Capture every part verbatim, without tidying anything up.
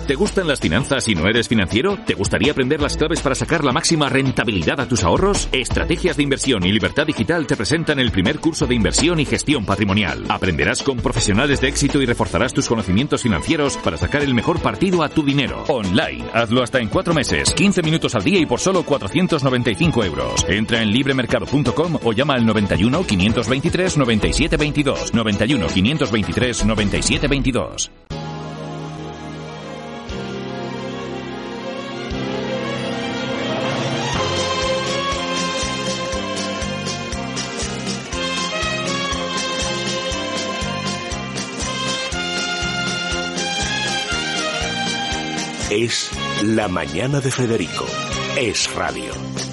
¿Te gustan las finanzas y no eres financiero? ¿Te gustaría aprender las claves para sacar la máxima rentabilidad a tus ahorros? Estrategias de Inversión y Libertad Digital te presentan el primer curso de inversión y gestión patrimonial. Aprenderás con profesionales de éxito y reforzarás tus conocimientos financieros para sacar el mejor partido a tu dinero. Online. Hazlo hasta en cuatro meses, quince minutos al día y por solo cuatrocientos noventa y cinco euros. Entra en libremercado punto com o llama al noventa y uno, quinientos veintitrés, noventa y siete veintidós. noventa y uno, quinientos veintitrés, noventa y siete veintidós. Es La Mañana de Federico. Es radio.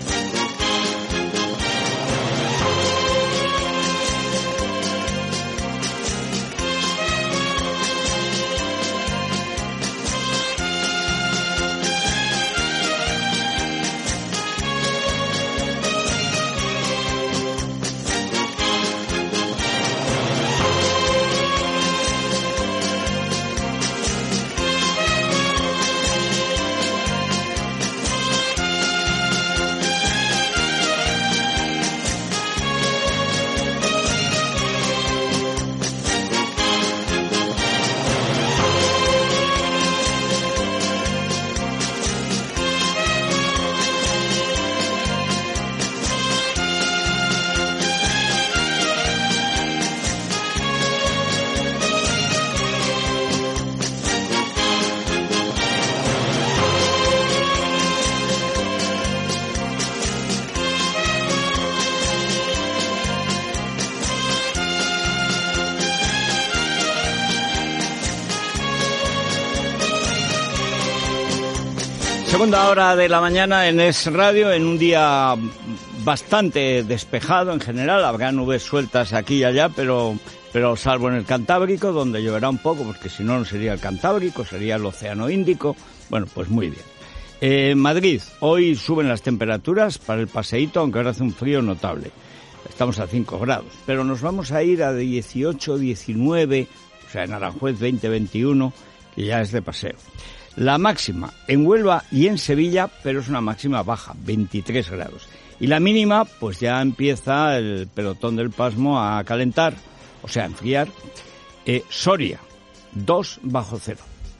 Segunda hora de la mañana en Es Radio, en un día bastante despejado en general. Habrá nubes sueltas aquí y allá, pero, pero salvo en el Cantábrico, donde lloverá un poco, porque si no, no sería el Cantábrico, sería el Océano Índico. Bueno, pues muy bien. Eh, Madrid, hoy suben las temperaturas para el paseíto, aunque ahora hace un frío notable. Estamos a cinco grados, pero nos vamos a ir a dieciocho, diecinueve, o sea, en Aranjuez veinte, veintiuno, que ya es de paseo. La máxima en Huelva y en Sevilla, pero es una máxima baja, veintitrés grados. Y la mínima, pues ya empieza el pelotón del pasmo a calentar, o sea, a enfriar. Eh, Soria, dos bajo cero.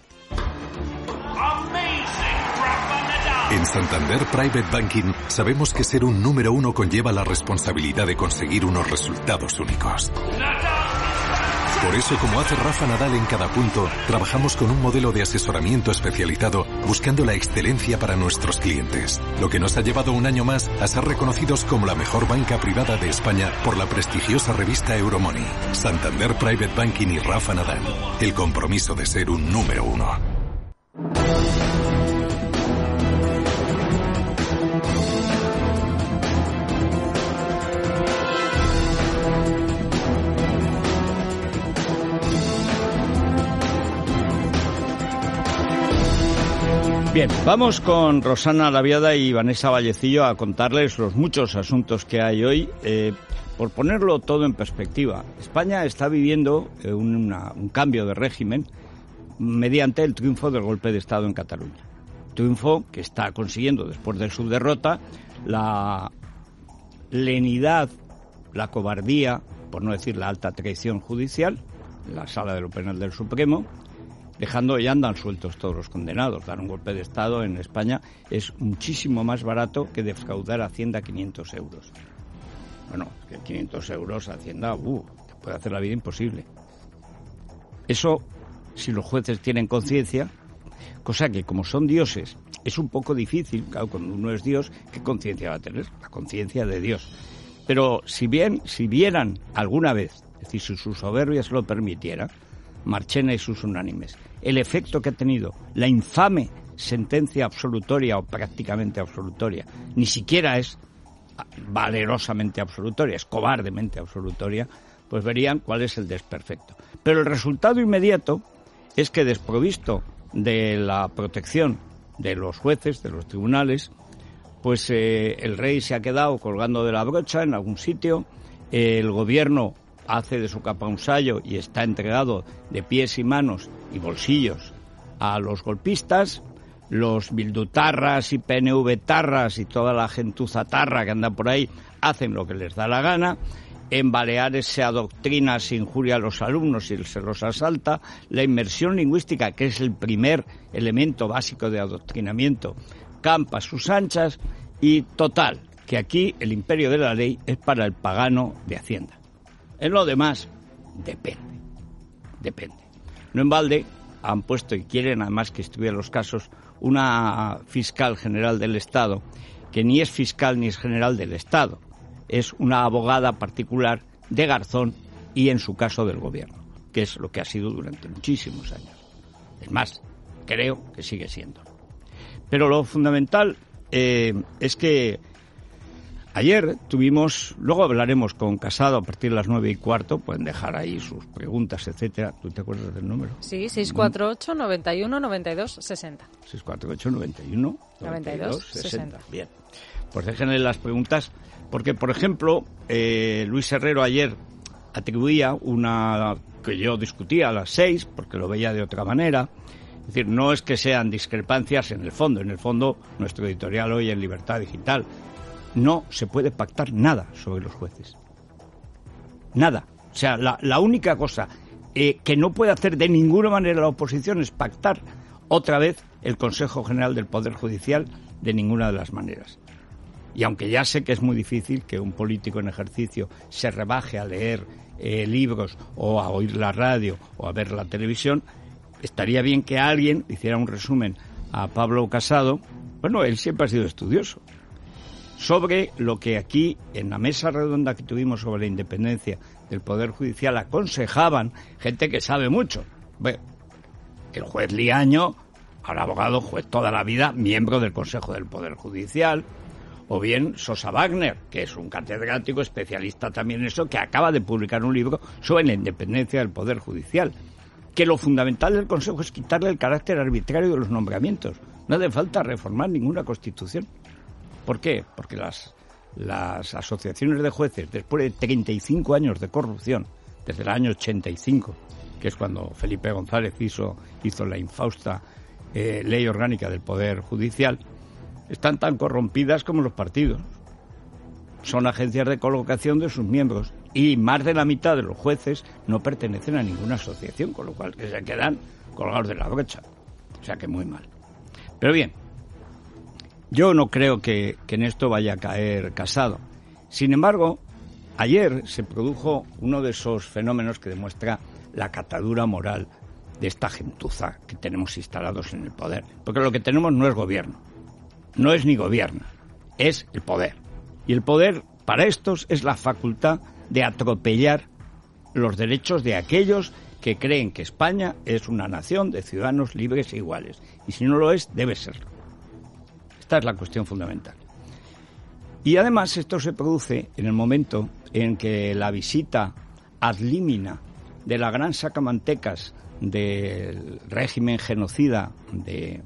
En Santander Private Banking sabemos que ser un número uno conlleva la responsabilidad de conseguir unos resultados únicos. Por eso, como hace Rafa Nadal en cada punto, trabajamos con un modelo de asesoramiento especializado buscando la excelencia para nuestros clientes, lo que nos ha llevado un año más a ser reconocidos como la mejor banca privada de España por la prestigiosa revista Euromoney. Santander Private Banking y Rafa Nadal, el compromiso de ser un número uno. Bien, vamos con Rosana Laviada y Vanessa Vallecillo a contarles los muchos asuntos que hay hoy. Eh, por ponerlo todo en perspectiva, España está viviendo eh, una, un cambio de régimen mediante el triunfo del golpe de Estado en Cataluña. Triunfo que está consiguiendo, después de su derrota, la lenidad, la cobardía, por no decir la alta traición judicial, en la Sala de lo Penal del Supremo, dejando ya andan sueltos todos los condenados. Dar un golpe de Estado en España es muchísimo más barato que defraudar a Hacienda quinientos euros. Bueno, que quinientos euros a Hacienda, uh, te puede hacer la vida imposible. Eso, si los jueces tienen conciencia, cosa que como son dioses, es un poco difícil, claro, cuando uno es Dios, ¿qué conciencia va a tener? La conciencia de Dios. Pero si bien, si vieran alguna vez, es decir, si su soberbia se lo permitiera, Marchena y sus unánimes, el efecto que ha tenido la infame sentencia absolutoria o prácticamente absolutoria, ni siquiera es valerosamente absolutoria, es cobardemente absolutoria, pues verían cuál es el desperfecto. Pero el resultado inmediato es que, desprovisto de la protección de los jueces, de los tribunales, pues eh, el rey se ha quedado colgando de la brocha en algún sitio, eh, el gobierno hace de su capa un sayo y está entregado de pies y manos y bolsillos a los golpistas, los bildutarras y P N V-tarras y toda la gentuza tarra que anda por ahí hacen lo que les da la gana. En Baleares se adoctrina, se injuria a los alumnos y se los asalta. La inmersión lingüística, que es el primer elemento básico de adoctrinamiento, campa a sus anchas. Y total, que aquí el imperio de la ley es para el pagano de Hacienda. En lo demás, depende, depende. No en balde han puesto, y quieren además que estudie los casos, una fiscal general del Estado, que ni es fiscal ni es general del Estado, es una abogada particular de Garzón y, en su caso, del gobierno, que es lo que ha sido durante muchísimos años. Es más, creo que sigue siendo. Pero lo fundamental eh, es que ayer tuvimos, luego hablaremos con Casado a partir de las nueve y cuarto, pueden dejar ahí sus preguntas, etcétera. ¿Tú te acuerdas del número? Sí, seis cuatro ocho, noventa y uno, noventa y dos, sesenta. seis cuatro ocho, noventa y uno, noventa y dos, sesenta. Bien, pues déjenle las preguntas, porque, por ejemplo, eh, Luis Herrero ayer atribuía una que yo discutía a las seis, porque lo veía de otra manera. Es decir, no es que sean discrepancias en el fondo. En el fondo, nuestro editorial hoy en Libertad Digital, no se puede pactar nada sobre los jueces. Nada. O sea, la, la única cosa eh, que no puede hacer de ninguna manera la oposición es pactar otra vez el Consejo General del Poder Judicial, de ninguna de las maneras. Y aunque ya sé que es muy difícil que un político en ejercicio se rebaje a leer eh, libros o a oír la radio o a ver la televisión, estaría bien que alguien hiciera un resumen a Pablo Casado. Bueno, él siempre ha sido estudioso, sobre lo que aquí, en la mesa redonda que tuvimos sobre la independencia del Poder Judicial, aconsejaban gente que sabe mucho. Bueno, el juez Liaño, ahora abogado, juez toda la vida, miembro del Consejo del Poder Judicial, o bien Sosa Wagner, que es un catedrático especialista también en eso, que acaba de publicar un libro sobre la independencia del Poder Judicial. Que lo fundamental del Consejo es quitarle el carácter arbitrario de los nombramientos. No hace falta reformar ninguna Constitución. ¿Por qué? Porque las, las asociaciones de jueces, después de treinta y cinco años de corrupción, desde el año ochenta y cinco, que es cuando Felipe González hizo, hizo la infausta eh, Ley Orgánica del Poder Judicial, están tan corrompidas como los partidos. Son agencias de colocación de sus miembros y más de la mitad de los jueces no pertenecen a ninguna asociación, con lo cual que se quedan colgados de la brocha. O sea que muy mal. Pero bien, yo no creo que, que en esto vaya a caer Casado. Sin embargo, ayer se produjo uno de esos fenómenos que demuestra la catadura moral de esta gentuza que tenemos instalados en el poder. Porque lo que tenemos no es gobierno, no es ni gobierno, es el poder. Y el poder, para estos, es la facultad de atropellar los derechos de aquellos que creen que España es una nación de ciudadanos libres e iguales. Y si no lo es, debe serlo. Esta es la cuestión fundamental. Y además esto se produce en el momento en que la visita ad limina de la gran sacamantecas del régimen genocida de,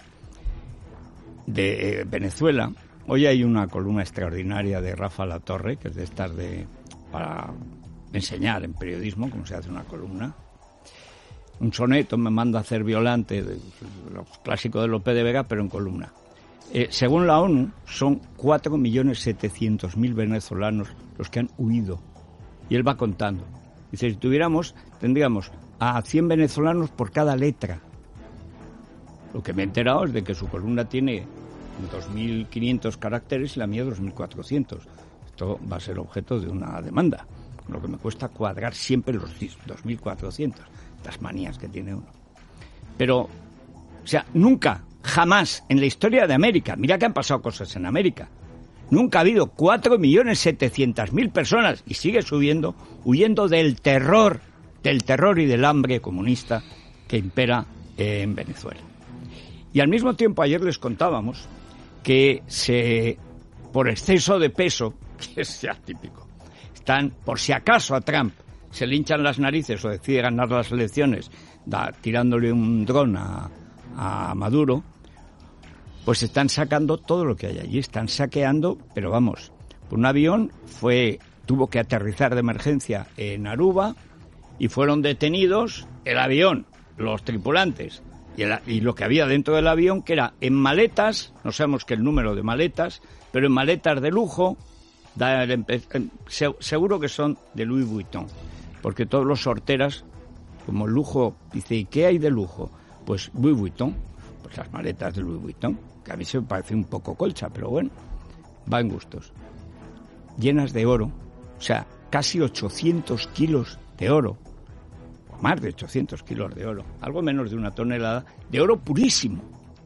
de Venezuela. Hoy hay una columna extraordinaria de Rafa Latorre, que es de estas de para enseñar en periodismo cómo se hace una columna. Un soneto me manda a hacer Violante, de, lo clásico de Lope de Vega, pero en columna. Eh, según la ONU, son cuatro millones setecientos mil venezolanos los que han huido. Y él va contando. Dice, si tuviéramos, tendríamos a cien venezolanos por cada letra. Lo que me he enterado es de que su columna tiene dos mil quinientos caracteres y la mía dos mil cuatrocientos. Esto va a ser objeto de una demanda, lo que me cuesta cuadrar siempre los dos mil cuatrocientos. Estas manías que tiene uno. Pero, o sea, nunca, jamás en la historia de América, mira que han pasado cosas en América, nunca ha habido cuatro millones setecientos mil personas, y sigue subiendo, huyendo del terror, del terror y del hambre comunista que impera eh, en Venezuela. Y al mismo tiempo ayer les contábamos que se, por exceso de peso, que es ya típico, están, por si acaso a Trump se le hinchan las narices o decide ganar las elecciones da, tirándole un dron a, a Maduro, pues están sacando todo lo que hay allí, están saqueando, pero vamos, un avión fue tuvo que aterrizar de emergencia en Aruba y fueron detenidos el avión, los tripulantes Y, el, y lo que había dentro del avión, que era en maletas, no sabemos qué el número de maletas, pero en maletas de lujo, da el, se, seguro que son de Louis Vuitton, porque todos los sorteras, como el lujo, dice, ¿y qué hay de lujo? Pues Louis Vuitton, pues las maletas de Louis Vuitton, que a mí se me parece un poco colcha, pero bueno, va en gustos. Llenas de oro, o sea, casi ochocientos kilos de oro, o más de ochocientos kilos de oro, algo menos de una tonelada, de oro purísimo,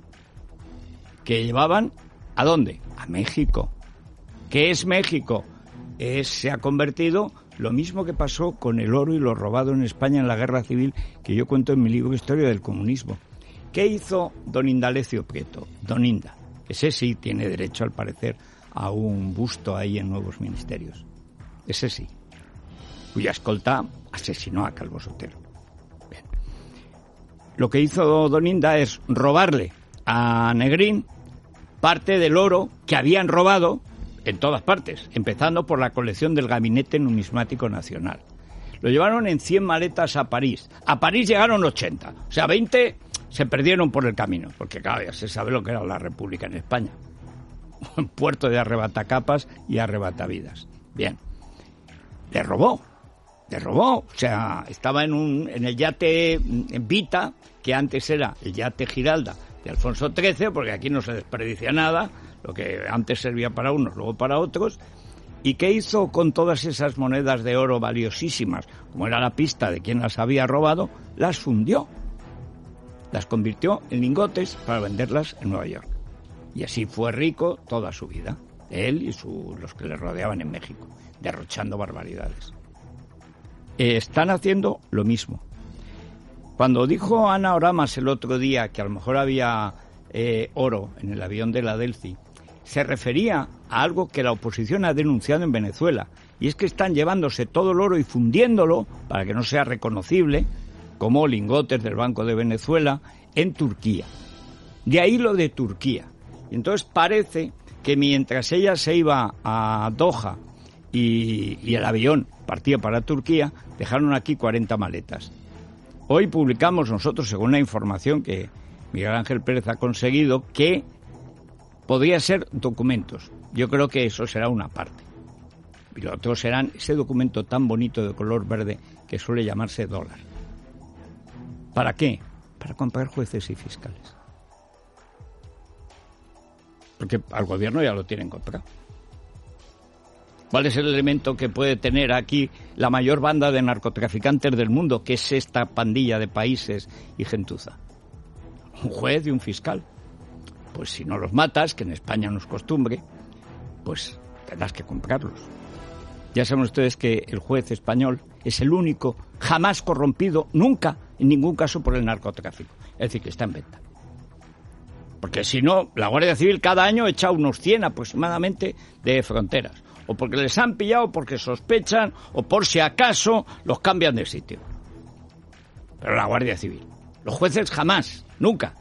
que llevaban, ¿a dónde? A México. ¿Qué es México? Es, se ha convertido, lo mismo que pasó con el oro y lo robado en España en la Guerra Civil, que yo cuento en mi libro Historia del Comunismo. ¿Qué hizo don Indalecio Prieto? Don Inda. Ese sí tiene derecho, al parecer, a un busto ahí en Nuevos Ministerios. Ese sí. Cuya escolta asesinó a Calvo Sotelo. Bien. Lo que hizo don Inda es robarle a Negrín parte del oro que habían robado en todas partes, empezando por la colección del Gabinete Numismático Nacional. Lo llevaron en cien maletas a París. A París llegaron ochenta. O sea, veinte se perdieron por el camino, porque claro, ya se sabe lo que era la República en España. Un puerto de arrebatacapas y arrebatavidas. Bien. Le robó. Le robó. O sea, estaba en, un, en el yate Vita, que antes era el yate Giralda de Alfonso trece, porque aquí no se desperdicia nada, lo que antes servía para unos, luego para otros. ¿Y qué hizo con todas esas monedas de oro valiosísimas? Como era la pista de quién las había robado, las fundió. Las convirtió en lingotes para venderlas en Nueva York. Y así fue rico toda su vida, él y su, los que le rodeaban en México, derrochando barbaridades. Eh, están haciendo lo mismo. Cuando dijo Ana Oramas el otro día que a lo mejor había eh, oro en el avión de la Delphi, se refería a algo que la oposición ha denunciado en Venezuela, y es que están llevándose todo el oro y fundiéndolo para que no sea reconocible, como lingotes del Banco de Venezuela, en Turquía. De ahí lo de Turquía. Y entonces parece que mientras ella se iba a Doha y, y el avión partía para Turquía, dejaron aquí cuarenta maletas. Hoy publicamos nosotros, según la información que Miguel Ángel Pérez ha conseguido, que podría ser documentos. Yo creo que eso será una parte. Y lo otro serán ese documento tan bonito de color verde que suele llamarse dólar. ¿Para qué? Para comprar jueces y fiscales. Porque al gobierno ya lo tienen comprado. ¿Cuál es el elemento que puede tener aquí la mayor banda de narcotraficantes del mundo, que es esta pandilla de países y gentuza? Un juez y un fiscal. Pues si no los matas, que en España no es costumbre, pues tendrás que comprarlos. Ya saben ustedes que el juez español es el único jamás corrompido, nunca, en ningún caso, por el narcotráfico. Es decir, que está en venta. Porque si no, la Guardia Civil cada año echa unos cien aproximadamente de fronteras. O porque les han pillado, porque sospechan, o por si acaso los cambian de sitio. Pero la Guardia Civil. Los jueces jamás, nunca.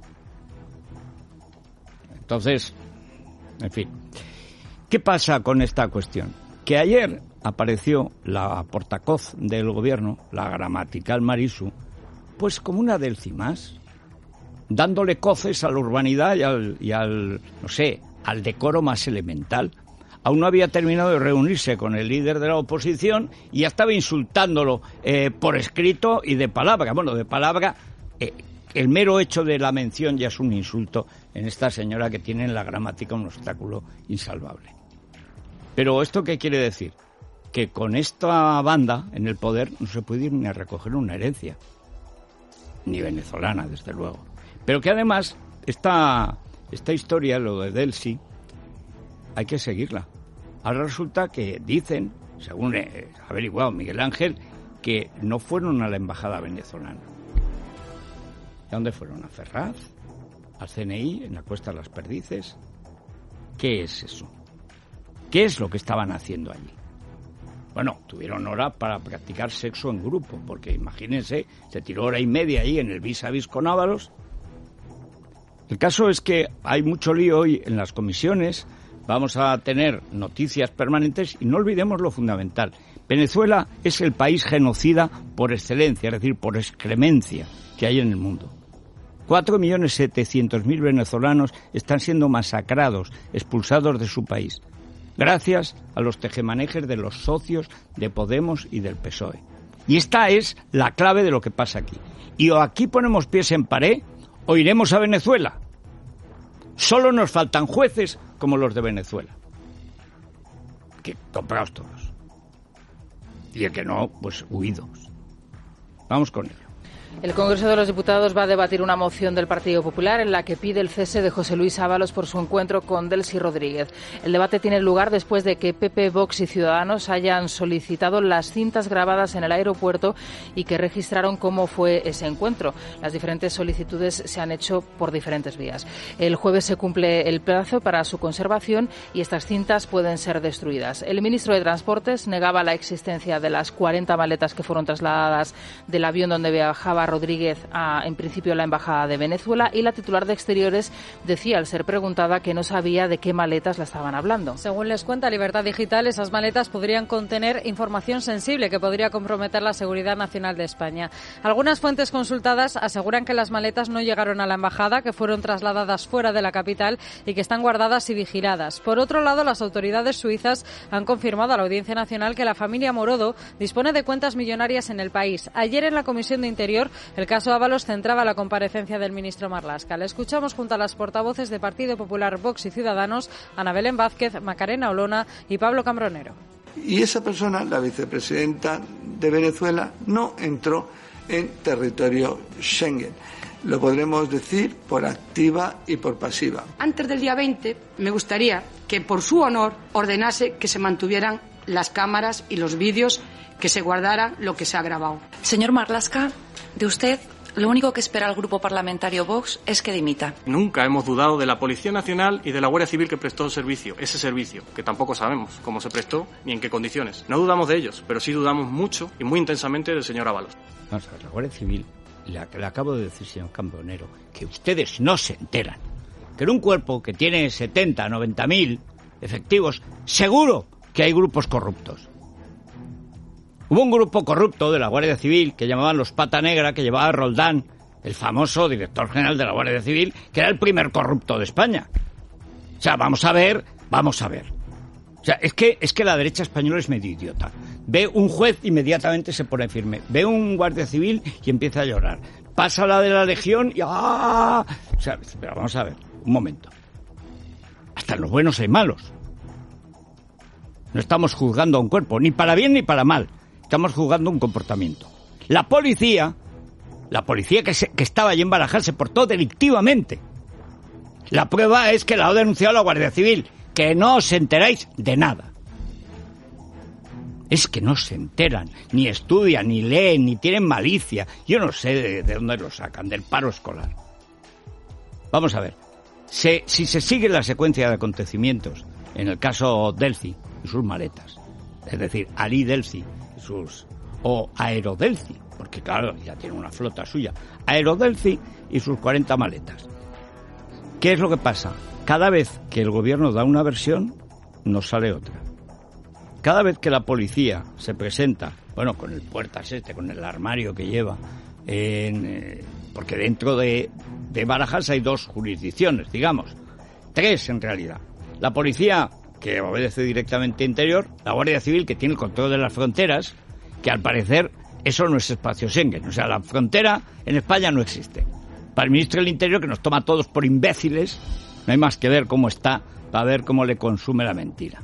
Entonces, en fin. ¿Qué pasa con esta cuestión? Que ayer apareció la portacoz del gobierno, la gramatical Marisu, pues como una Delphi más, dándole coces a la urbanidad y al, y al, no sé, al decoro más elemental. Aún no había terminado de reunirse con el líder de la oposición y ya estaba insultándolo eh, por escrito y de palabra. Bueno, de palabra, eh, el mero hecho de la mención ya es un insulto en esta señora que tiene en la gramática un obstáculo insalvable. Pero ¿esto qué quiere decir? Que con esta banda en el poder no se puede ir ni a recoger una herencia. Ni venezolana, desde luego. Pero que además, esta, esta historia, lo de Delphi, hay que seguirla. Ahora resulta que dicen, según eh, ha averiguado Miguel Ángel, que no fueron a la embajada venezolana. ¿Y a dónde fueron? ¿A Ferraz? ¿Al C N I? ¿En la Cuesta de las Perdices? ¿Qué es eso? ¿Qué es lo que estaban haciendo allí? Bueno, tuvieron hora para practicar sexo en grupo, porque imagínense, se tiró hora y media ahí en el vis a vis con Ábalos. El caso es que hay mucho lío hoy en las comisiones. Vamos a tener noticias permanentes y no olvidemos lo fundamental. Venezuela es el país genocida por excelencia, es decir, por excremencia que hay en el mundo. cuatro millones setecientos mil venezolanos están siendo masacrados, expulsados de su país, gracias a los tejemanejes de los socios de Podemos y del P S O E. Y esta es la clave de lo que pasa aquí. Y o aquí ponemos pies en pared o iremos a Venezuela. Solo nos faltan jueces como los de Venezuela. Que compraos todos. Y el que no, pues huidos. Vamos con ello. El Congreso de los Diputados va a debatir una moción del Partido Popular en la que pide el cese de José Luis Ábalos por su encuentro con Delcy Rodríguez. El debate tiene lugar después de que P P, Vox y Ciudadanos hayan solicitado las cintas grabadas en el aeropuerto y que registraron cómo fue ese encuentro. Las diferentes solicitudes se han hecho por diferentes vías. El jueves se cumple el plazo para su conservación y estas cintas pueden ser destruidas. El ministro de Transportes negaba la existencia de las cuarenta maletas que fueron trasladadas del avión donde viajaba Rodríguez a, en principio, la Embajada de Venezuela, y la titular de Exteriores decía, al ser preguntada, que no sabía de qué maletas la estaban hablando. Según les cuenta Libertad Digital, esas maletas podrían contener información sensible que podría comprometer la seguridad nacional de España. Algunas fuentes consultadas aseguran que las maletas no llegaron a la Embajada, que fueron trasladadas fuera de la capital y que están guardadas y vigiladas. Por otro lado, las autoridades suizas han confirmado a la Audiencia Nacional que la familia Morodo dispone de cuentas millonarias en el país. Ayer, en la Comisión de Interior, el caso Ábalos centraba la comparecencia del ministro Marlaska. Le escuchamos junto a las portavoces de Partido Popular, Vox y Ciudadanos, Ana Belén Vázquez, Macarena Olona y Pablo Cambronero. Y esa persona, la vicepresidenta de Venezuela, no entró en territorio Schengen. Lo podremos decir por activa y por pasiva. Antes del día veinte, me gustaría que, por su honor, ordenase que se mantuvieran las cámaras y los vídeos, que se guardara lo que se ha grabado. Señor Marlaska, de usted, lo único que espera el Grupo Parlamentario Vox es que dimita. Nunca hemos dudado de la Policía Nacional y de la Guardia Civil que prestó servicio, ese servicio, que tampoco sabemos cómo se prestó ni en qué condiciones. No dudamos de ellos, pero sí dudamos mucho y muy intensamente del señor Ábalos. Vamos a ver, la Guardia Civil, la que le acabo de decir, señor Cambronero, que ustedes no se enteran, que en un cuerpo que tiene setenta, noventa mil efectivos, seguro que hay grupos corruptos. Hubo un grupo corrupto de la Guardia Civil que llamaban los Pata Negra, que llevaba a Roldán, el famoso director general de la Guardia Civil, que era el primer corrupto de España. O sea, vamos a ver, vamos a ver. O sea, es que, es que la derecha española es medio idiota. Ve un juez, inmediatamente se pone firme. Ve un guardia civil y empieza a llorar. Pasa la de la Legión y ¡ah! O sea, pero vamos a ver, un momento. Hasta en los buenos hay malos. No estamos juzgando a un cuerpo, ni para bien ni para mal. Estamos juzgando un comportamiento. La policía, la policía que, se, que estaba allí en Barajas se portó delictivamente. La prueba es que la ha denunciado la Guardia Civil, que no os enteráis de nada. Es que no se enteran, ni estudian, ni leen, ni tienen malicia. Yo no sé de, de dónde lo sacan, del paro escolar. Vamos a ver, se, si se sigue la secuencia de acontecimientos, en el caso Delcy y sus maletas, es decir, Ali Delcy y sus, o Aerodelcy, porque claro, ya tiene una flota suya, Aerodelcy y sus cuarenta maletas. ¿Qué es lo que pasa? Cada vez que el gobierno da una versión, nos sale otra. Cada vez que la policía se presenta, bueno, con el puertas este, con el armario que lleva, en, eh, porque dentro de, de Barajas hay dos jurisdicciones, digamos, tres en realidad. La policía, que obedece directamente a Interior, la Guardia Civil, que tiene el control de las fronteras, que al parecer eso no es espacio Schengen, o sea, la frontera en España no existe. Para el ministro del Interior, que nos toma a todos por imbéciles, no hay más que ver cómo está, para ver cómo le consume la mentira.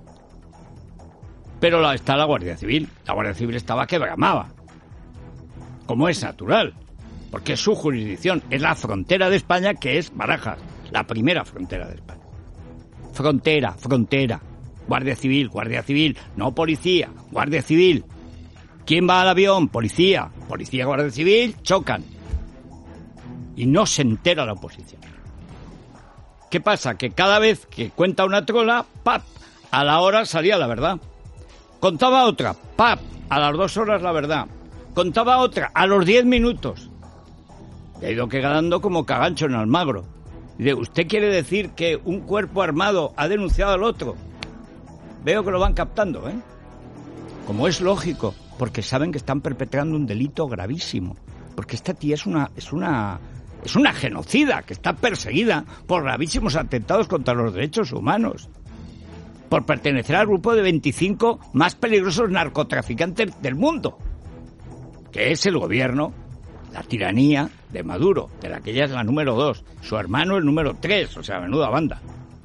Pero la, está la Guardia Civil. La Guardia Civil estaba que bramaba, como es natural, porque es su jurisdicción, es la frontera de España, que es Barajas, la primera frontera de España. Frontera, frontera, Guardia Civil, Guardia Civil, no policía, Guardia Civil. ¿Quién va al avión? Policía, policía, Guardia Civil, chocan. Y no se entera la oposición. ¿Qué pasa? Que cada vez que cuenta una trola, ¡pap!, a la hora salía la verdad. Contaba otra, ¡pap!, a las dos horas la verdad. Contaba otra, a los diez minutos. Y ha ido quedando como cagancho en Almagro. Y ¿usted quiere decir que un cuerpo armado ha denunciado al otro? Veo que lo van captando, ¿eh? Como es lógico, porque saben que están perpetrando un delito gravísimo. Porque esta tía es una... es una es una genocida que está perseguida por gravísimos atentados contra los derechos humanos, por pertenecer al grupo de veinticinco más peligrosos narcotraficantes del mundo, que es el gobierno, la tiranía de Maduro, de la que ella es la número dos, su hermano el número tres, o sea, menuda banda.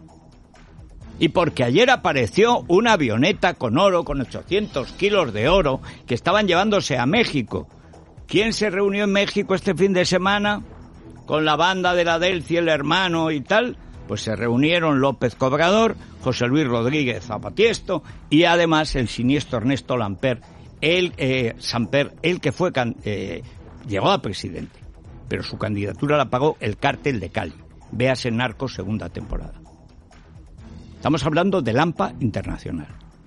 Y porque ayer apareció una avioneta con oro, con ochocientos kilos de oro, que estaban llevándose a México. ¿Quién se reunió en México este fin de semana con la banda de la Delci, el hermano y tal? Pues se reunieron López Cobrador, José Luis Rodríguez Zapatiesto y además el siniestro Ernesto Lamper, el, eh, Samper, el que fue eh, llegó a presidente, pero su candidatura la pagó el cártel de Cali. Véase Narcos segunda temporada. Estamos hablando del AMPA internacional.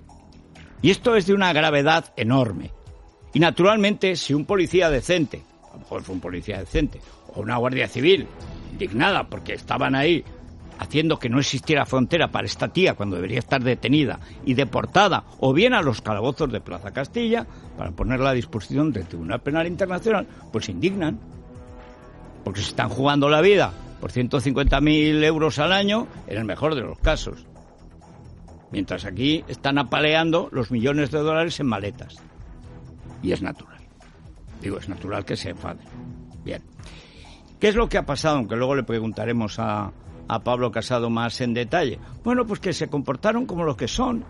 Y esto es de una gravedad enorme. Y naturalmente, si un policía decente, a lo mejor fue un policía decente, o una guardia civil indignada porque estaban ahí haciendo que no existiera frontera para esta tía cuando debería estar detenida y deportada, o bien a los calabozos de Plaza Castilla, para ponerla a disposición del Tribunal Penal Internacional, pues se indignan. Porque se están jugando la vida por ciento cincuenta mil euros al año, en el mejor de los casos. Mientras aquí están apaleando los millones de dólares en maletas. Y es natural. Digo, es natural que se enfaden. Bien. ¿Qué es lo que ha pasado? Aunque luego le preguntaremos a, a Pablo Casado más en detalle. Bueno, pues que se comportaron como los que son.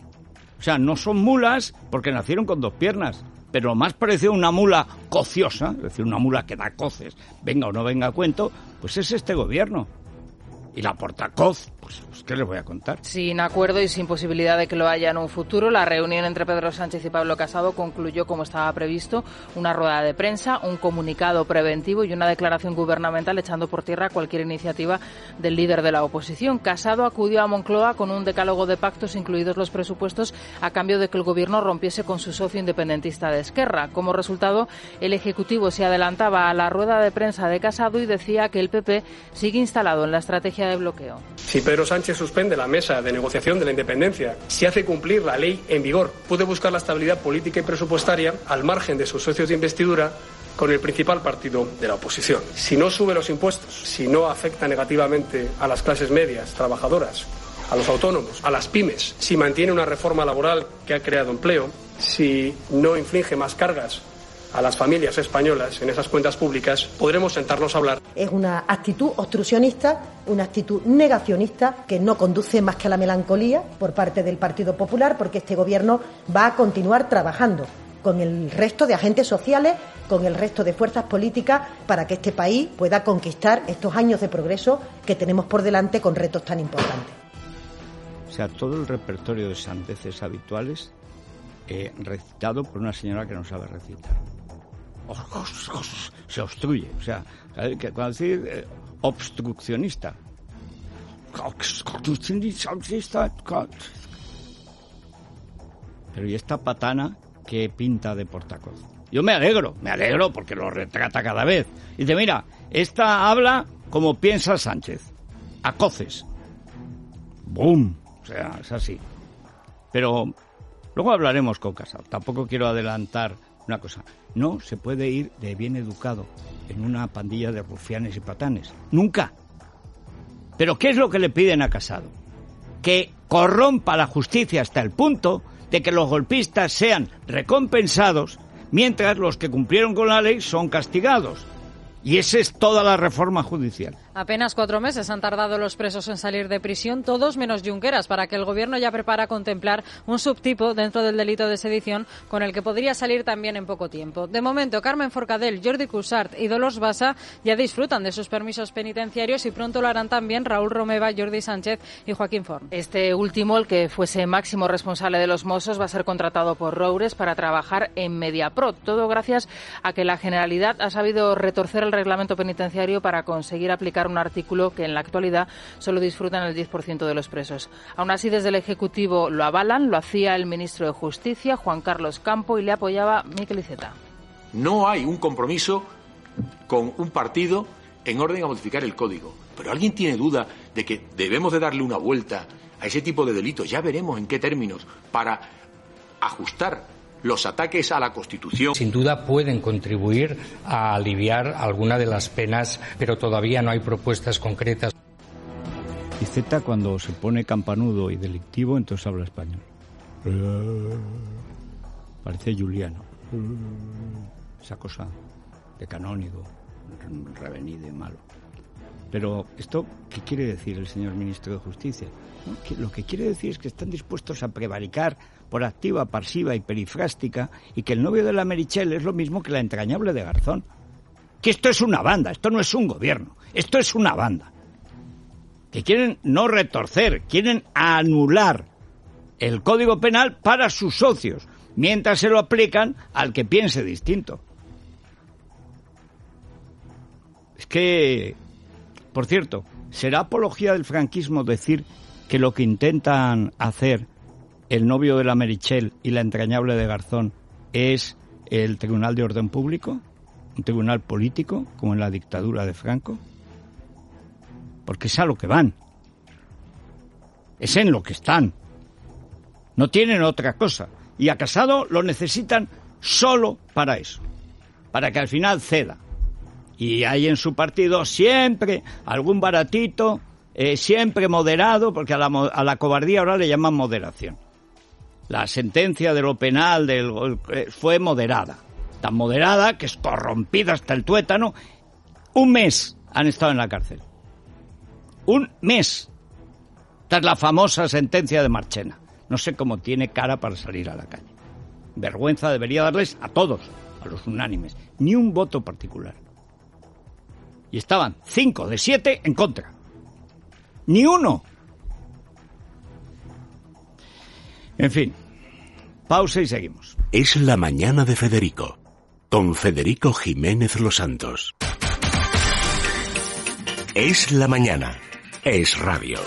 O sea, no son mulas porque nacieron con dos piernas. Pero lo más parecido a una mula cociosa, es decir, una mula que da coces, venga o no venga a cuento, pues es este gobierno. Y la portacoz, pues, pues ¿qué les voy a contar? Sin acuerdo y sin posibilidad de que lo haya en un futuro, la reunión entre Pedro Sánchez y Pablo Casado concluyó como estaba previsto, una rueda de prensa, un comunicado preventivo y una declaración gubernamental echando por tierra cualquier iniciativa del líder de la oposición. Casado acudió a Moncloa con un decálogo de pactos, incluidos los presupuestos, a cambio de que el gobierno rompiese con su socio independentista de Esquerra. Como resultado, el Ejecutivo se adelantaba a la rueda de prensa de Casado y decía que el P P sigue instalado en la estrategia de bloqueo. Si Pedro Sánchez suspende la mesa de negociación de la independencia, si hace cumplir la ley en vigor, puede buscar la estabilidad política y presupuestaria al margen de sus socios de investidura con el principal partido de la oposición. Si no sube los impuestos, si no afecta negativamente a las clases medias, trabajadoras, a los autónomos, a las pymes, si mantiene una reforma laboral que ha creado empleo, si no inflige más cargas a las familias españolas en esas cuentas públicas, podremos sentarnos a hablar. Es una actitud obstruccionista, una actitud negacionista que no conduce más que a la melancolía por parte del Partido Popular, porque este gobierno va a continuar trabajando con el resto de agentes sociales, con el resto de fuerzas políticas, para que este país pueda conquistar estos años de progreso que tenemos por delante con retos tan importantes. O sea, todo el repertorio de sandeces habituales eh, recitado por una señora que no sabe recitar. Se obstruye, o sea, cuando decir eh, obstruccionista. Pero ¿y esta patana qué pinta de portacoz? Yo me alegro, me alegro porque lo retrata cada vez. Y dice, mira, esta habla como piensa Sánchez, a coces. ¡Bum! O sea, es así. Pero luego hablaremos con Casado. Tampoco quiero adelantar una cosa. No se puede ir de bien educado en una pandilla de rufianes y patanes. ¡Nunca! Pero ¿qué es lo que le piden a Casado? Que corrompa la justicia hasta el punto de que los golpistas sean recompensados mientras los que cumplieron con la ley son castigados. Y esa es toda la reforma judicial. Apenas cuatro meses han tardado los presos en salir de prisión, todos menos Junqueras, para que el Gobierno ya prepara contemplar un subtipo dentro del delito de sedición con el que podría salir también en poco tiempo. De momento, Carmen Forcadell, Jordi Cuixart y Dolors Bassa ya disfrutan de sus permisos penitenciarios y pronto lo harán también Raúl Romeva, Jordi Sánchez y Joaquín Forn. Este último, el que fuese máximo responsable de los Mossos, va a ser contratado por Roures para trabajar en Mediapro. Todo gracias a que la Generalidad ha sabido retorcer el reglamento penitenciario para conseguir aplicar un artículo que en la actualidad solo disfrutan el diez por ciento de los presos. Aún así, desde el Ejecutivo lo avalan, lo hacía el ministro de Justicia, Juan Carlos Campo, y le apoyaba Miquel Iceta. No hay un compromiso con un partido en orden a modificar el código. Pero ¿alguien tiene duda de que debemos de darle una vuelta a ese tipo de delitos? Ya veremos en qué términos, para ajustar los ataques a la Constitución. Sin duda pueden contribuir a aliviar alguna de las penas, pero todavía no hay propuestas concretas. Y Z, cuando se pone campanudo y delictivo, entonces habla español. Parece Juliano. Esa cosa de canónigo, revenido y malo. Pero esto, ¿qué quiere decir el señor ministro de Justicia? ¿No? Que lo que quiere decir es que están dispuestos a prevaricar por activa, pasiva y perifrástica, y que el novio de la Meritxell es lo mismo que la entrañable de Garzón. Que esto es una banda, esto no es un gobierno, esto es una banda. Que quieren no retorcer, quieren anular el Código Penal para sus socios, mientras se lo aplican al que piense distinto. Es que, por cierto, ¿será apología del franquismo decir que lo que intentan hacer el novio de la Meritxell y la entrañable de Garzón es el Tribunal de Orden Público? ¿Un tribunal político, como en la dictadura de Franco? Porque es a lo que van. Es en lo que están. No tienen otra cosa. Y a Casado lo necesitan solo para eso. Para que al final ceda. Y hay en su partido siempre algún baratito, eh, siempre moderado, porque a la, a la cobardía ahora le llaman moderación. La sentencia de lo penal del, eh, fue moderada. Tan moderada que es corrompida hasta el tuétano. Un mes han estado en la cárcel. Un mes. Esta es la famosa sentencia de Marchena. No sé cómo tiene cara para salir a la calle. Vergüenza debería darles a todos, a los unánimes. Ni un voto particular. Y estaban cinco de siete en contra. Ni uno. En fin, pausa y seguimos. Es la mañana de Federico, con Federico Jiménez Los Santos. Es la mañana. Es radio.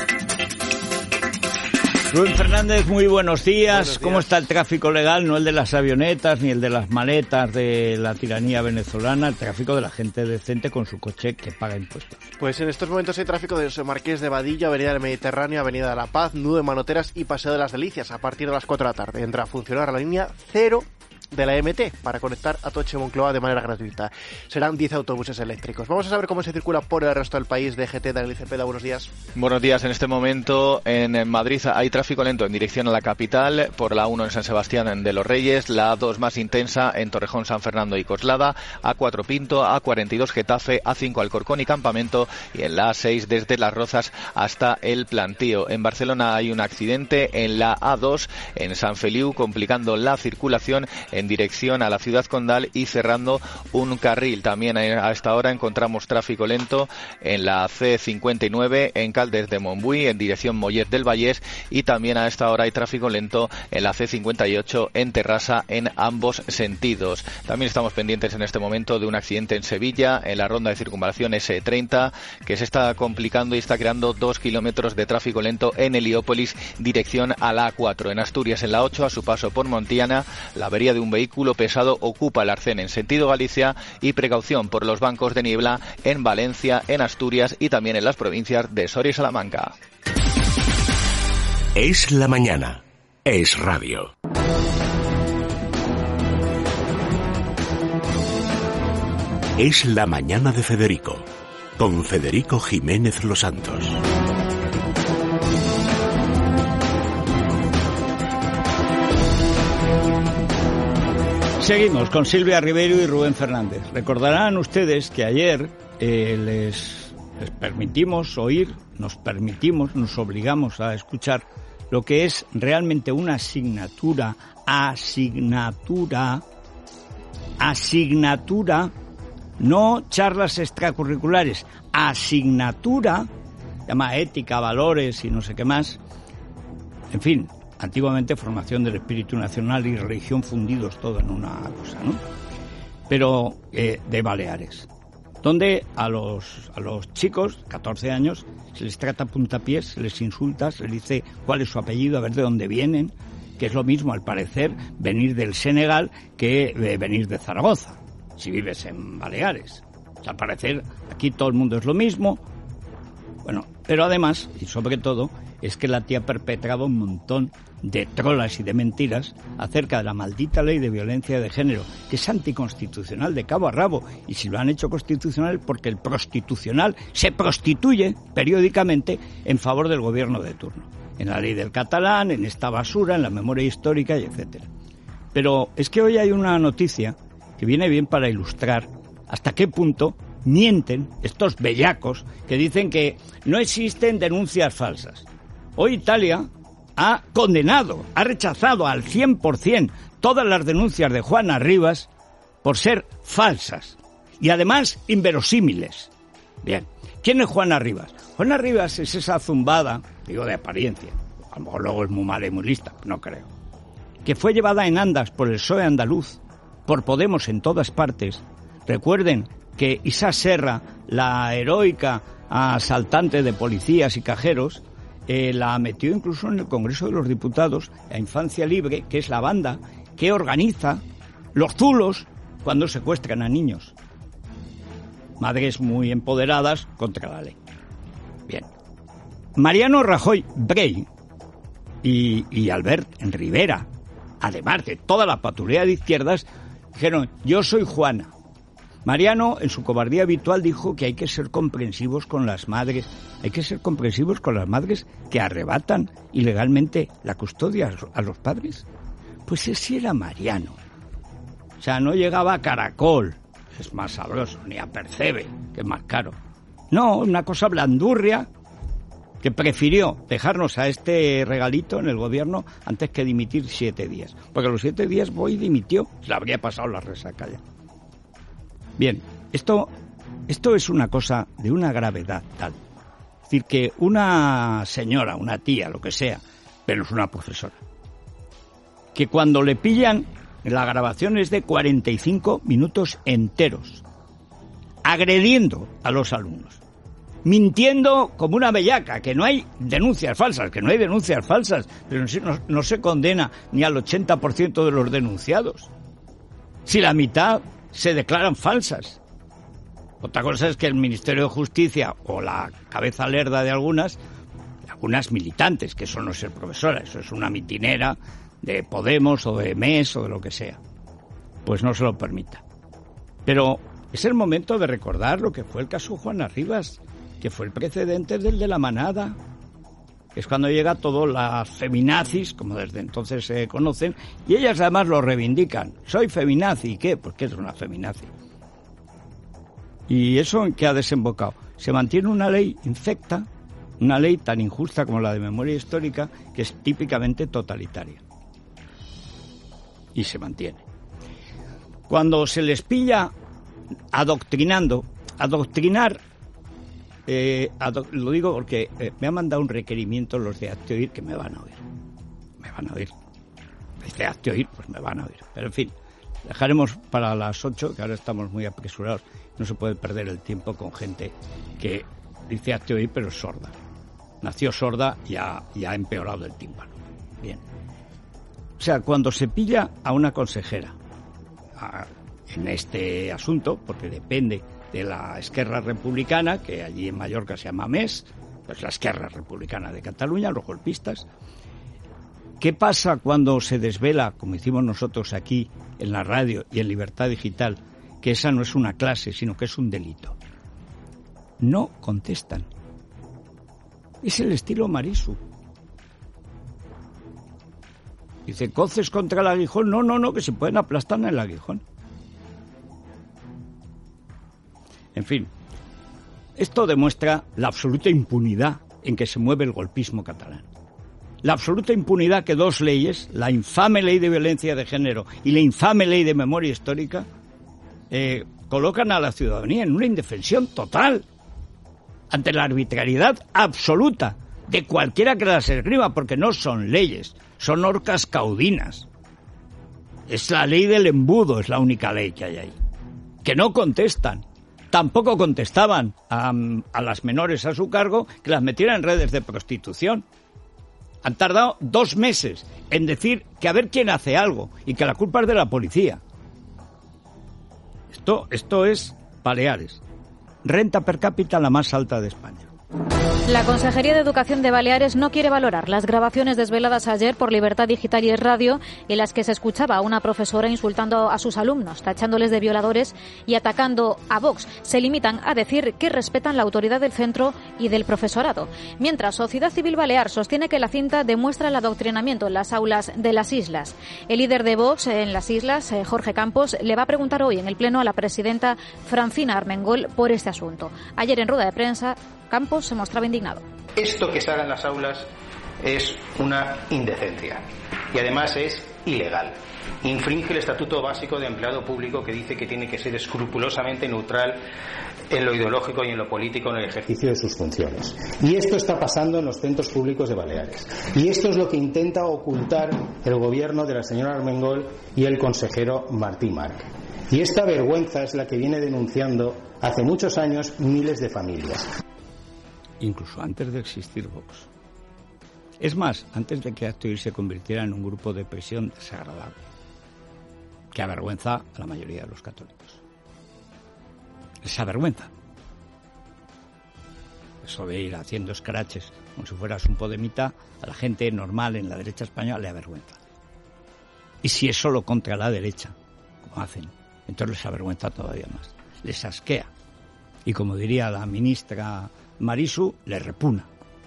Rubén Fernández, muy buenos días. buenos días. ¿Cómo está el tráfico legal? No el de las avionetas ni el de las maletas de la tiranía venezolana, el tráfico de la gente decente con su coche que paga impuestos. Pues en estos momentos hay tráfico de José Marqués de Vadillo, Avenida del Mediterráneo, Avenida de la Paz, Nudo de Manoteras y Paseo de las Delicias. A partir de las cuatro de la tarde entra a funcionar la línea cero de la M T para conectar Atocha y Moncloa de manera gratuita. Serán diez autobuses eléctricos. Vamos a saber cómo se circula por el resto del país. D G T, Daniel Cepeda, buenos días. Buenos días. En este momento en Madrid hay tráfico lento en dirección a la capital, por la uno en San Sebastián de los Reyes, la A dos más intensa en Torrejón, San Fernando y Coslada, A cuatro Pinto, A cuarenta y dos Getafe, A cinco Alcorcón y Campamento, y en la A seis desde Las Rozas hasta el Plantío. En Barcelona hay un accidente en la A dos en San Feliu, complicando la circulación en dirección a la ciudad condal y cerrando un carril. También a esta hora encontramos tráfico lento en la C cincuenta y nueve en Caldes de Montbui en dirección Mollet del Vallés, y también a esta hora hay tráfico lento en la C cincuenta y ocho en Terrassa en ambos sentidos. También estamos pendientes en este momento de un accidente en Sevilla en la ronda de circunvalación S treinta que se está complicando y está creando dos kilómetros de tráfico lento en Heliópolis dirección a la A cuatro. En Asturias en la ocho a su paso por Montiana la avería de un vehículo pesado ocupa el arcén en sentido Galicia, y precaución por los bancos de niebla en Valencia, en Asturias y también en las provincias de Soria y Salamanca. Es la mañana. Es radio. Es la mañana de Federico, con Federico Jiménez Los Santos. Seguimos con Silvia Ribeiro y Rubén Fernández. Recordarán ustedes que ayer eh, les, les permitimos oír, nos permitimos, nos obligamos a escuchar lo que es realmente una asignatura, asignatura, asignatura, no charlas extracurriculares, asignatura, llama ética, valores y no sé qué más, en fin. Antiguamente formación del espíritu nacional y religión fundidos todo en una cosa, ¿no? Pero eh, de Baleares, donde a los a los chicos, catorce años, se les trata puntapiés, se les insulta, se les dice cuál es su apellido, a ver de dónde vienen, que es lo mismo, al parecer, venir del Senegal que eh, venir de Zaragoza, si vives en Baleares. O sea, al parecer, aquí todo el mundo es lo mismo. Bueno, pero además, y sobre todo, es que la tía perpetraba un montón de trolas y de mentiras acerca de la maldita ley de violencia de género, que es anticonstitucional de cabo a rabo, y si lo han hecho constitucional porque el prostitucional se prostituye periódicamente en favor del gobierno de turno, en la ley del catalán, en esta basura, en la memoria histórica y etcétera. Pero es que hoy hay una noticia que viene bien para ilustrar hasta qué punto mienten estos bellacos que dicen que no existen denuncias falsas. Hoy Italia ha condenado, ha rechazado al cien por ciento todas las denuncias de Juana Rivas por ser falsas y además inverosímiles. Bien, ¿quién es Juana Rivas? Juana Rivas es esa zumbada, digo de apariencia, a lo mejor luego es muy mala y muy lista, no creo, que fue llevada en andas por el P S O E andaluz, por Podemos en todas partes. Recuerden que Isa Serra, la heroica asaltante de policías y cajeros, eh, la metió incluso en el Congreso de los Diputados, a Infancia Libre, que es la banda que organiza los zulos cuando secuestran a niños. Madres muy empoderadas contra la ley. Bien. Mariano Rajoy Brey y, y Albert en Rivera, además de toda la patrulla de izquierdas, dijeron, yo soy Juana. Mariano, en su cobardía habitual, dijo que hay que ser comprensivos con las madres, hay que ser comprensivos con las madres que arrebatan ilegalmente la custodia a los padres. Pues ese era Mariano. O sea, no llegaba a Caracol, es más sabroso, ni a Percebe, que es más caro. No, una cosa blandurria que prefirió dejarnos a este regalito en el gobierno antes que dimitir siete días. Porque a los siete días Boy dimitió, se le habría pasado la resaca ya. Bien, esto, esto es una cosa de una gravedad tal. Es decir, que una señora, una tía, lo que sea, pero es una profesora, que cuando le pillan, la grabación es de cuarenta y cinco minutos enteros, agrediendo a los alumnos, mintiendo como una bellaca, que no hay denuncias falsas, que no hay denuncias falsas, pero no, no se condena ni al ochenta por ciento de los denunciados. Si la mitad se declaran falsas. Otra cosa es que el Ministerio de Justicia o la cabeza lerda de algunas, algunas militantes, que eso no es ser profesora, eso es una mitinera de Podemos o de M E S o de lo que sea, pues no se lo permita. Pero es el momento de recordar lo que fue el caso Juana Rivas, que fue el precedente del de la manada. Es cuando llega todo las feminazis, como desde entonces se conocen, y ellas además lo reivindican. Soy feminazi, ¿y qué? Pues ¿qué es una feminazi? ¿Y eso en qué ha desembocado? Se mantiene una ley infecta, una ley tan injusta como la de memoria histórica, que es típicamente totalitaria. Y se mantiene. Cuando se les pilla adoctrinando, adoctrinar, Eh, lo digo porque eh, me han mandado un requerimiento los de Hazte Oír que me van a oír. Me van a oír. Dice Hazte Oír, pues me van a oír. Pero en fin, dejaremos para las ocho, que ahora estamos muy apresurados. No se puede perder el tiempo con gente que dice Hazte Oír, pero es sorda. Nació sorda y ha, y ha empeorado el tímpano. Bien. O sea, cuando se pilla a una consejera a, en este asunto, porque depende de la Esquerra Republicana, que allí en Mallorca se llama M E S, pues la Esquerra Republicana de Cataluña, los golpistas. ¿Qué pasa cuando se desvela, como hicimos nosotros aquí en la radio y en Libertad Digital, que esa no es una clase, sino que es un delito? No contestan. Es el estilo Marisu. Dice, ¿coces contra el aguijón? No, no, no, que se pueden aplastar en el aguijón. En fin, esto demuestra la absoluta impunidad en que se mueve el golpismo catalán. La absoluta impunidad que dos leyes, la infame ley de violencia de género y la infame ley de memoria histórica, eh, colocan a la ciudadanía en una indefensión total ante la arbitrariedad absoluta de cualquiera que las escriba, porque no son leyes, son horcas caudinas. Es la ley del embudo, es la única ley que hay ahí. Que no contestan. Tampoco contestaban a, a las menores a su cargo que las metieran en redes de prostitución. Han tardado dos meses en decir que a ver quién hace algo y que la culpa es de la policía. Esto, esto es Baleares. Renta per cápita la más alta de España. La Consejería de Educación de Baleares no quiere valorar las grabaciones desveladas ayer por Libertad Digital y Radio, en las que se escuchaba a una profesora insultando a sus alumnos, tachándoles de violadores y atacando a Vox. Se limitan a decir que respetan la autoridad del centro y del profesorado. Mientras, Sociedad Civil Balear sostiene que la cinta demuestra el adoctrinamiento en las aulas de las islas. El líder de Vox en las islas, Jorge Campos, le va a preguntar hoy en el Pleno a la presidenta Francina Armengol por este asunto. Ayer en rueda de prensa, Campos se mostraba indignado. Esto que se haga en las aulas es una indecencia y además es ilegal. Infringe el Estatuto Básico de Empleado Público, que dice que tiene que ser escrupulosamente neutral en lo ideológico y en lo político en el ejercicio de sus funciones. Y esto está pasando en los centros públicos de Baleares. Y esto es lo que intenta ocultar el gobierno de la señora Armengol y el consejero Martí Marc. Y esta vergüenza es la que viene denunciando hace muchos años miles de familias. Incluso antes de existir Vox. Es más, antes de que Acto se convirtiera en un grupo de presión desagradable, que avergüenza a la mayoría de los católicos. Les avergüenza. Eso de ir haciendo escraches como si fueras un podemita, a la gente normal en la derecha española le avergüenza. Y si es solo contra la derecha, como hacen, entonces les avergüenza todavía más. Les asquea. Y como diría la ministra Marisu, le repugna.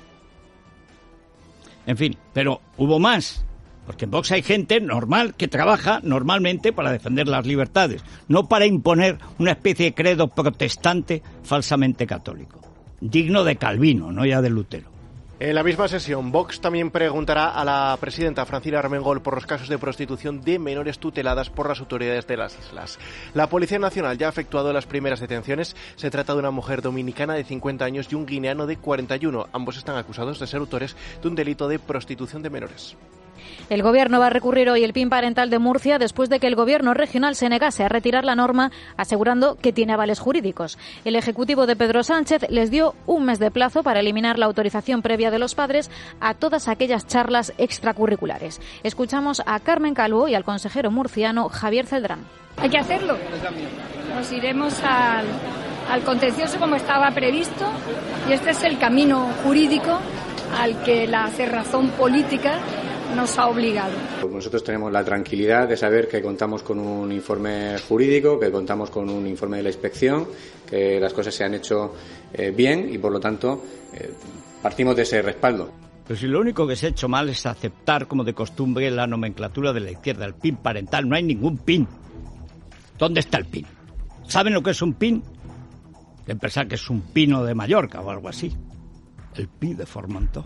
En fin, pero hubo más, porque en Vox hay gente normal que trabaja normalmente para defender las libertades, no para imponer una especie de credo protestante falsamente católico, digno de Calvino, no ya de Lutero. En la misma sesión, Vox también preguntará a la presidenta Francina Armengol por los casos de prostitución de menores tuteladas por las autoridades de las islas. La Policía Nacional ya ha efectuado las primeras detenciones. Se trata de una mujer dominicana de cincuenta años y un guineano de cuarenta y uno. Ambos están acusados de ser autores de un delito de prostitución de menores. El Gobierno va a recurrir hoy el P I N parental de Murcia después de que el Gobierno regional se negase a retirar la norma, asegurando que tiene avales jurídicos. El Ejecutivo de Pedro Sánchez les dio un mes de plazo para eliminar la autorización previa de los padres a todas aquellas charlas extracurriculares. Escuchamos a Carmen Calvo y al consejero murciano Javier Celdrán. Hay que hacerlo. Nos iremos al, al contencioso como estaba previsto y este es el camino jurídico al que la cerrazón política nos ha obligado. Nosotros tenemos la tranquilidad de saber que contamos con un informe jurídico, que contamos con un informe de la inspección, que las cosas se han hecho eh, bien y por lo tanto eh, partimos de ese respaldo. Pero si lo único que se ha hecho mal es aceptar como de costumbre la nomenclatura de la izquierda, el P I N parental, no hay ningún P I N. ¿Dónde está el P I N? ¿Saben lo que es un P I N? De pensar que es un pino de Mallorca o algo así. El P I de Formentó.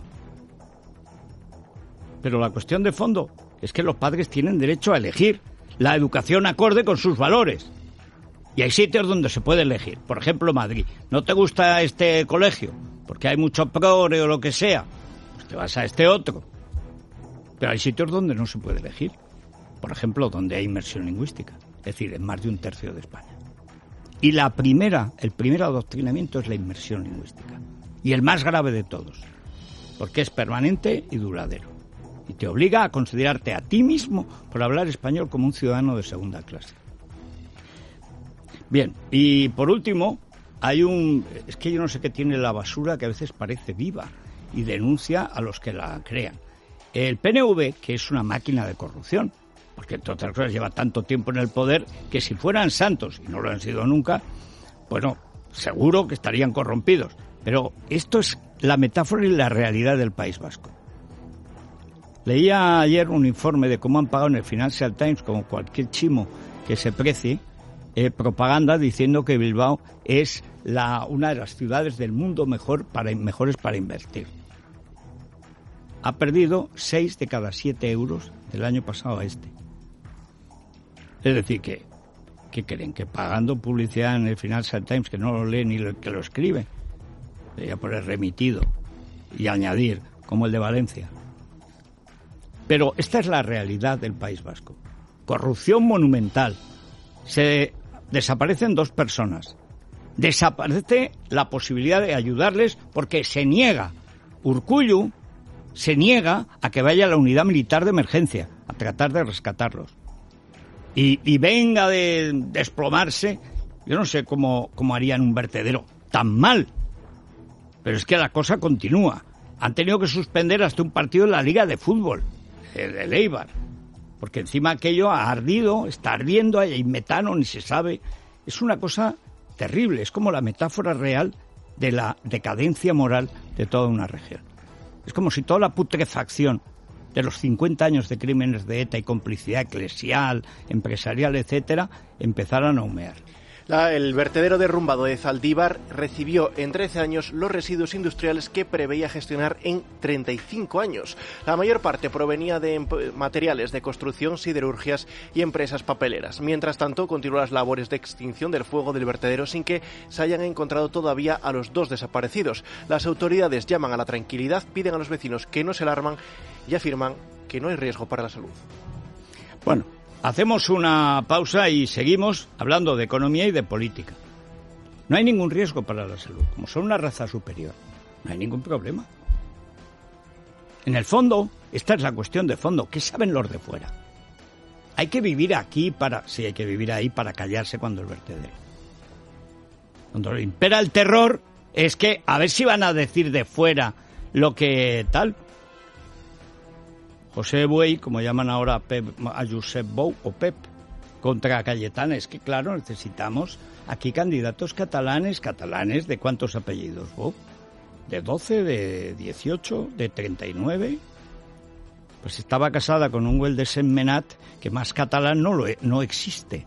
Pero la cuestión de fondo es que los padres tienen derecho a elegir la educación acorde con sus valores. Y hay sitios donde se puede elegir. Por ejemplo, Madrid. ¿No te gusta este colegio? Porque hay mucho progre o lo que sea. Pues te vas a este otro. Pero hay sitios donde no se puede elegir. Por ejemplo, donde hay inmersión lingüística. Es decir, en más de un tercio de España. Y la primera, el primer adoctrinamiento es la inmersión lingüística. Y el más grave de todos. Porque es permanente y duradero. Y te obliga a considerarte a ti mismo por hablar español como un ciudadano de segunda clase. Bien, y por último, hay un... Es que yo no sé qué tiene la basura que a veces parece viva y denuncia a los que la crean. El P N V, que es una máquina de corrupción, porque entre otras cosas lleva tanto tiempo en el poder que si fueran santos, y no lo han sido nunca, bueno, seguro que estarían corrompidos. Pero esto es la metáfora y la realidad del País Vasco. Leía ayer un informe de cómo han pagado en el Financial Times, como cualquier chimo que se precie, eh, propaganda diciendo que Bilbao es la, una de las ciudades del mundo mejor para, mejores para invertir. Ha perdido seis de cada siete euros del año pasado a este. Es decir, que, que creen que pagando publicidad en el Financial Times, que no lo lee ni el que lo escribe, debería poner remitido y añadir, como el de Valencia. Pero esta es la realidad del País Vasco. Corrupción monumental. Se desaparecen dos personas. Desaparece la posibilidad de ayudarles porque se niega. Urkullu se niega a que vaya la unidad militar de emergencia a tratar de rescatarlos. Y, y venga de desplomarse, yo no sé cómo, cómo harían un vertedero tan mal. Pero es que la cosa continúa. Han tenido que suspender hasta un partido en la Liga de Fútbol, el de Eibar, porque encima aquello ha ardido, está ardiendo, hay metano, ni se sabe. Es una cosa terrible, es como la metáfora real de la decadencia moral de toda una región. Es como si toda la putrefacción de los cincuenta años de crímenes de ETA y complicidad eclesial, empresarial, etcétera, empezaran a humear. La, el vertedero derrumbado de Zaldívar recibió en trece años los residuos industriales que preveía gestionar en treinta y cinco años. La mayor parte provenía de materiales de construcción, siderurgias y empresas papeleras. Mientras tanto, continúan las labores de extinción del fuego del vertedero sin que se hayan encontrado todavía a los dos desaparecidos. Las autoridades llaman a la tranquilidad, piden a los vecinos que no se alarman y afirman que no hay riesgo para la salud. Bueno, hacemos una pausa y seguimos hablando de economía y de política. No hay ningún riesgo para la salud. Como son una raza superior, no hay ningún problema. En el fondo, esta es la cuestión de fondo. ¿Qué saben los de fuera? Hay que vivir aquí para... Sí, hay que vivir ahí para callarse cuando el vertedero. Cuando impera el terror, es que a ver si van a decir de fuera lo que tal... José Buey, como llaman ahora a, Pep, a Josep Bou o Pep, contra Cayetana. Es que, claro, necesitamos aquí candidatos catalanes, catalanes de cuántos apellidos, Bou, de doce, de dieciocho, de treinta y nueve. Pues estaba casada con un güey de Sentmenat que más catalán no, lo, no existe.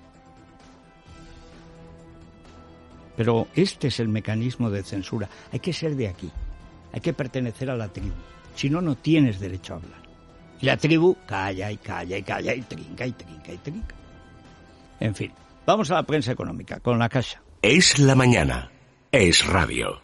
Pero este es el mecanismo de censura. Hay que ser de aquí, hay que pertenecer a la tribu. Si no, no tienes derecho a hablar. Y la tribu calla y calla y calla y trinca y trinca y trinca. En fin, vamos a la prensa económica con La Caixa. Es la mañana. Es radio.